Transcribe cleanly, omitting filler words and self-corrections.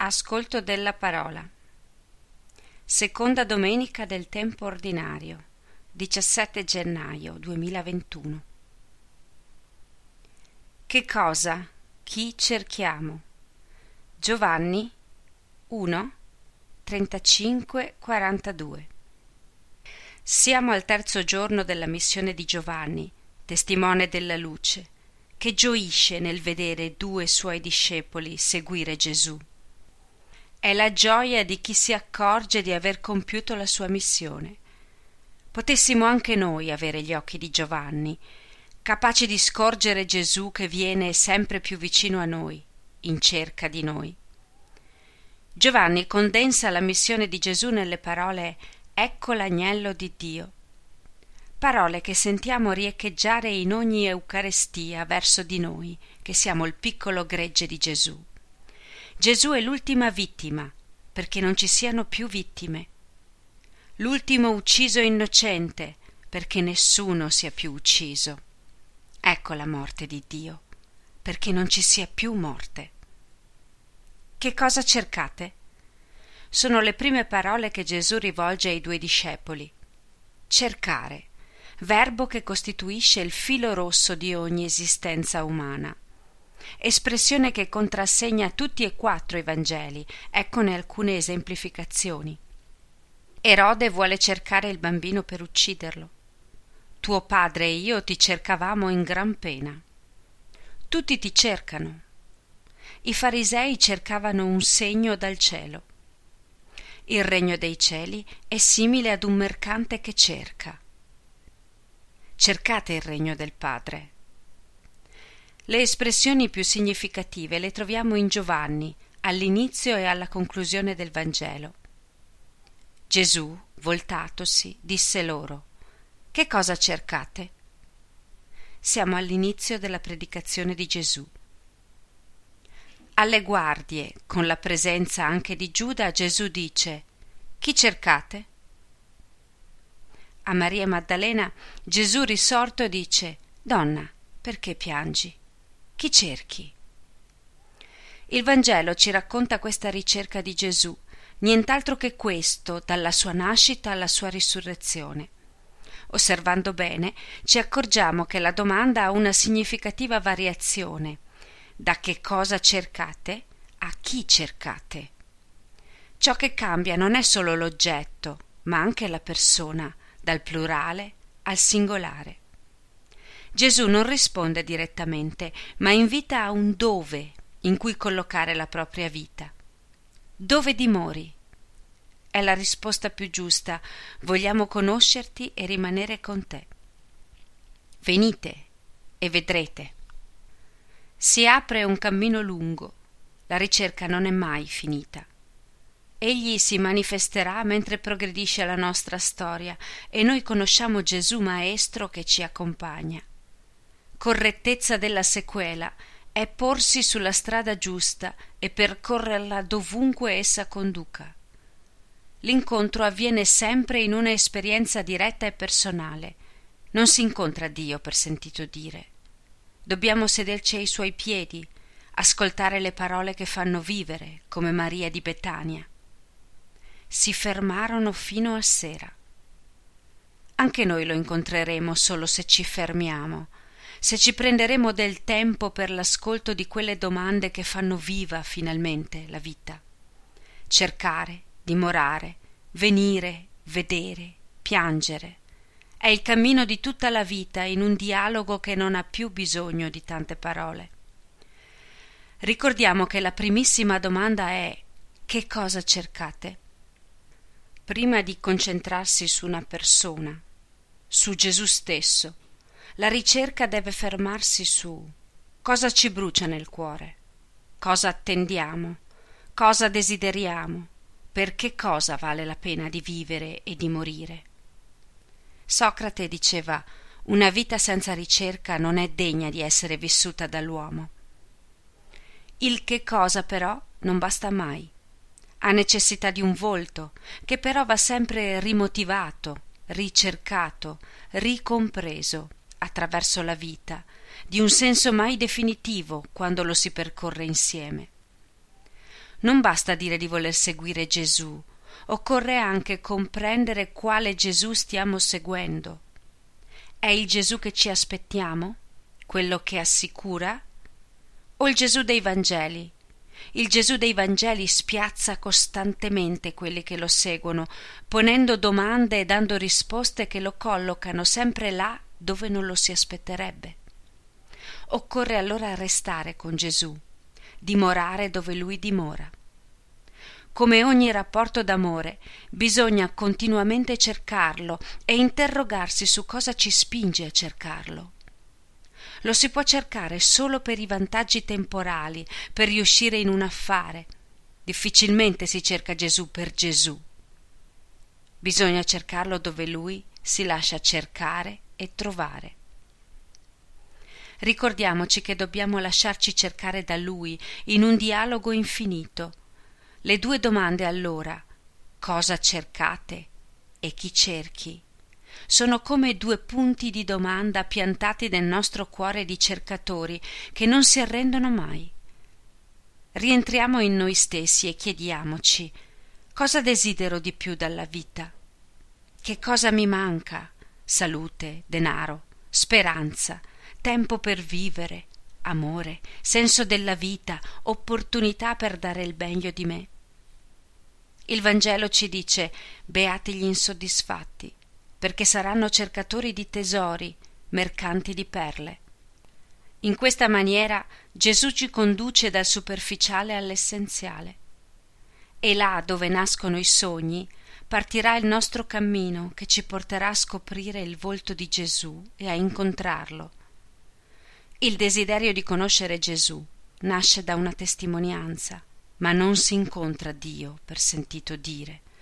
Ascolto della parola. Seconda domenica del tempo ordinario, 17 gennaio 2021. Che cosa? Chi cerchiamo? Giovanni 1, 35-42. Siamo al terzo giorno della missione di Giovanni, testimone della luce, che gioisce nel vedere 2 suoi discepoli seguire Gesù. È la gioia di chi si accorge di aver compiuto la sua missione. Potessimo anche noi avere gli occhi di Giovanni, capaci di scorgere Gesù che viene sempre più vicino a noi, in cerca di noi. Giovanni condensa la missione di Gesù nelle parole «Ecco l'agnello di Dio», parole che sentiamo riecheggiare in ogni Eucaristia verso di noi, che siamo il piccolo gregge di Gesù. Gesù è l'ultima vittima, perché non ci siano più vittime. L'ultimo ucciso innocente, perché nessuno sia più ucciso. Ecco la morte di Dio, perché non ci sia più morte. Che cosa cercate? Sono le prime parole che Gesù rivolge ai 2 discepoli. Cercare, verbo che costituisce il filo rosso di ogni esistenza umana. Espressione che contrassegna tutti e 4 i Vangeli, eccone alcune esemplificazioni. Erode vuole cercare il bambino per ucciderlo. Tuo padre e io ti cercavamo in gran pena. Tutti ti cercano. I farisei cercavano un segno dal cielo. Il regno dei cieli è simile ad un mercante che cerca. Cercate il regno del Padre. Le espressioni più significative le troviamo in Giovanni, all'inizio e alla conclusione del Vangelo. Gesù, voltatosi, disse loro: «Che cosa cercate?» Siamo all'inizio della predicazione di Gesù. Alle guardie, con la presenza anche di Giuda, Gesù dice: «Chi cercate?» A Maria Maddalena Gesù risorto dice: «Donna, perché piangi? Chi cerchi?» Il Vangelo ci racconta questa ricerca di Gesù, nient'altro che questo, dalla sua nascita alla sua risurrezione. Osservando bene, ci accorgiamo che la domanda ha una significativa variazione: da che cosa cercate a chi cercate. Ciò che cambia non è solo l'oggetto, ma anche la persona, dal plurale al singolare. Gesù non risponde direttamente, ma invita a un dove in cui collocare la propria vita. Dove dimori? È la risposta più giusta. Vogliamo conoscerti e rimanere con te. Venite e vedrete. Si apre un cammino lungo. La ricerca non è mai finita. Egli si manifesterà mentre progredisce la nostra storia e noi conosciamo Gesù Maestro che ci accompagna. Correttezza della sequela è porsi sulla strada giusta e percorrerla dovunque essa conduca. L'incontro avviene sempre in una esperienza diretta e personale. Non si incontra Dio per sentito dire. Dobbiamo sederci ai suoi piedi, ascoltare le parole che fanno vivere, come Maria di Betania. Si fermarono fino a sera. Anche noi lo incontreremo solo se ci fermiamo, se ci prenderemo del tempo per l'ascolto di quelle domande che fanno viva finalmente la vita. Cercare, dimorare, venire, vedere, piangere. È il cammino di tutta la vita in un dialogo che non ha più bisogno di tante parole. Ricordiamo che la primissima domanda è: che cosa cercate? Prima di concentrarsi su una persona, su Gesù stesso, la ricerca deve fermarsi su cosa ci brucia nel cuore, cosa attendiamo, cosa desideriamo, per che cosa vale la pena di vivere e di morire. Socrate diceva: una vita senza ricerca non è degna di essere vissuta dall'uomo. Il che cosa però non basta mai. Ha necessità di un volto, che però va sempre rimotivato, ricercato, ricompreso attraverso la vita, di un senso mai definitivo quando lo si percorre insieme. Non basta dire di voler seguire Gesù, occorre anche comprendere quale Gesù stiamo seguendo. È il Gesù che ci aspettiamo? Quello che assicura? O il Gesù dei Vangeli? Il Gesù dei Vangeli spiazza costantemente quelli che lo seguono, ponendo domande e dando risposte che lo collocano sempre là dove non lo si aspetterebbe. Occorre allora restare con Gesù, dimorare dove Lui dimora. Come ogni rapporto d'amore, bisogna continuamente cercarlo e interrogarsi su cosa ci spinge a cercarlo. Lo si può cercare solo per i vantaggi temporali, per riuscire in un affare. Difficilmente si cerca Gesù per Gesù. Bisogna cercarlo dove Lui si lascia cercare e trovare. Ricordiamoci che dobbiamo lasciarci cercare da Lui in un dialogo infinito. Le due domande allora, cosa cercate e chi cerchi, sono come due punti di domanda piantati nel nostro cuore di cercatori che non si arrendono mai. Rientriamo in noi stessi e chiediamoci: cosa desidero di più dalla vita? Che cosa mi manca? Salute, denaro, speranza, tempo per vivere, amore, senso della vita, opportunità per dare il meglio di me. Il Vangelo ci dice: beati gli insoddisfatti, perché saranno cercatori di tesori, mercanti di perle. In questa maniera Gesù ci conduce dal superficiale all'essenziale. E là dove nascono i sogni partirà il nostro cammino che ci porterà a scoprire il volto di Gesù e a incontrarlo. Il desiderio di conoscere Gesù nasce da una testimonianza, ma non si incontra Dio per sentito dire.